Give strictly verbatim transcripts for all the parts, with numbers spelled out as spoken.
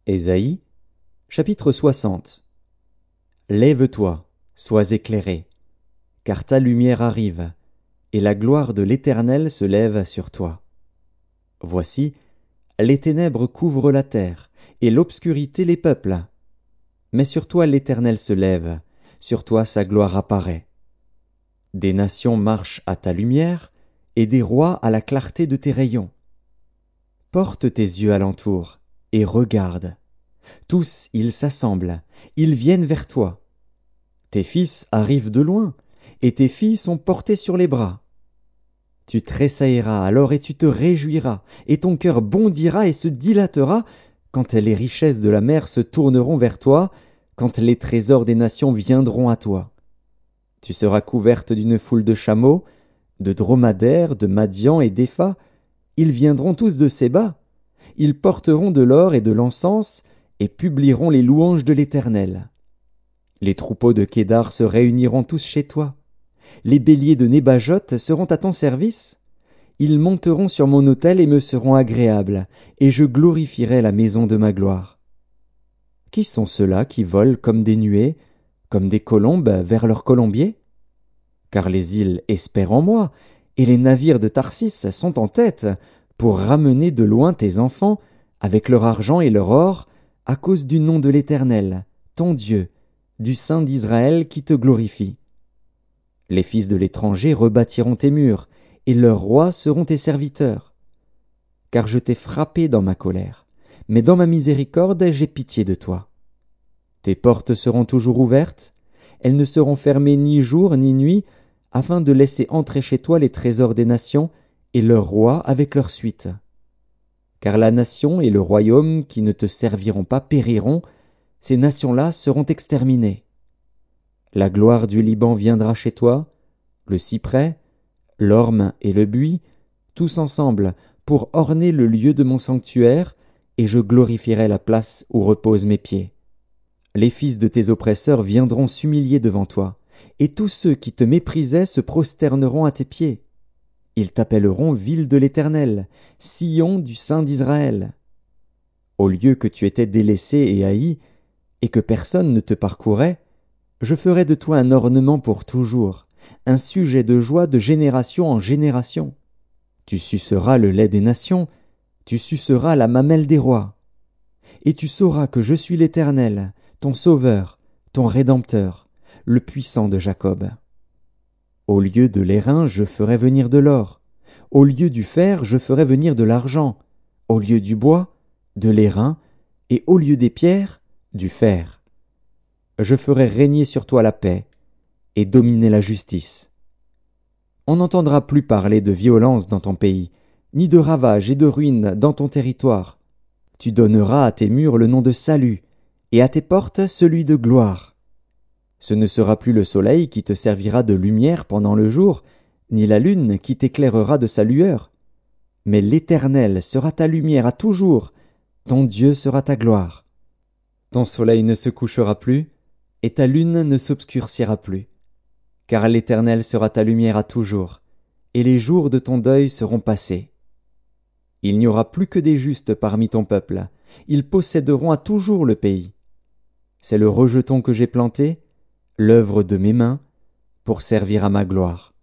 Ésaïe, chapitre soixante. Lève-toi, sois éclairé, car ta lumière arrive, et la gloire de l'Éternel se lève sur toi. Voici, les ténèbres couvrent la terre, et l'obscurité les peuples. Mais sur toi l'Éternel se lève, sur toi sa gloire apparaît. Des nations marchent à ta lumière, et des rois à la clarté de tes rayons. Porte tes yeux alentour, et regarde. Tous ils s'assemblent, ils viennent vers toi. Tes fils arrivent de loin, et tes filles sont portées sur les bras. Tu tressailleras alors et tu te réjouiras, et ton cœur bondira et se dilatera, quand les richesses de la mer se tourneront vers toi, quand les trésors des nations viendront à toi. Tu seras couverte d'une foule de chameaux, de dromadaires, de Madian et d'Épha. Ils viendront tous de Séba. Ils porteront de l'or et de l'encens, et publieront les louanges de l'Éternel. Les troupeaux de Kédar se réuniront tous chez toi. Les béliers de Nébajot seront à ton service. Ils monteront sur mon autel et me seront agréables, et je glorifierai la maison de ma gloire. Qui sont ceux-là qui volent comme des nuées, comme des colombes vers leur colombier? Car les îles espèrent en moi, et les navires de Tarsis sont en tête, pour ramener de loin tes enfants, avec leur argent et leur or, à cause du nom de l'Éternel, ton Dieu, du Saint d'Israël qui te glorifie. Les fils de l'étranger rebâtiront tes murs, et leurs rois seront tes serviteurs. Car je t'ai frappé dans ma colère, mais dans ma miséricorde j'ai pitié de toi. Tes portes seront toujours ouvertes, elles ne seront fermées ni jour ni nuit, afin de laisser entrer chez toi les trésors des nations, et leurs rois avec leur suite. Car la nation et le royaume qui ne te serviront pas périront, ces nations-là seront exterminées. La gloire du Liban viendra chez toi, le cyprès, l'orme et le buis, tous ensemble, pour orner le lieu de mon sanctuaire, et je glorifierai la place où reposent mes pieds. Les fils de tes oppresseurs viendront s'humilier devant toi, et tous ceux qui te méprisaient se prosterneront à tes pieds. Ils t'appelleront ville de l'Éternel, Sion du Saint d'Israël. Au lieu que tu étais délaissé et haï, et que personne ne te parcourait, je ferai de toi un ornement pour toujours, un sujet de joie de génération en génération. Tu suceras le lait des nations, tu suceras la mamelle des rois. Et tu sauras que je suis l'Éternel, ton Sauveur, ton Rédempteur, le puissant de Jacob. Au lieu de l'airain, je ferai venir de l'or. Au lieu du fer, je ferai venir de l'argent. Au lieu du bois, de l'airain. Et au lieu des pierres, du fer. Je ferai régner sur toi la paix et dominer la justice. On n'entendra plus parler de violence dans ton pays, ni de ravages et de ruines dans ton territoire. Tu donneras à tes murs le nom de salut, et à tes portes celui de gloire. Ce ne sera plus le soleil qui te servira de lumière pendant le jour, ni la lune qui t'éclairera de sa lueur. Mais l'Éternel sera ta lumière à toujours, ton Dieu sera ta gloire. Ton soleil ne se couchera plus, et ta lune ne s'obscurcira plus. Car l'Éternel sera ta lumière à toujours, et les jours de ton deuil seront passés. Il n'y aura plus que des justes parmi ton peuple, ils posséderont à toujours le pays. C'est le rejeton que j'ai planté, l'œuvre de mes mains, pour servir à ma gloire.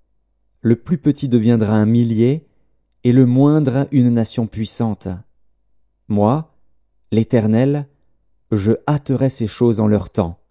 Le plus petit deviendra un millier, et le moindre une nation puissante. Moi, l'Éternel, je hâterai ces choses en leur temps.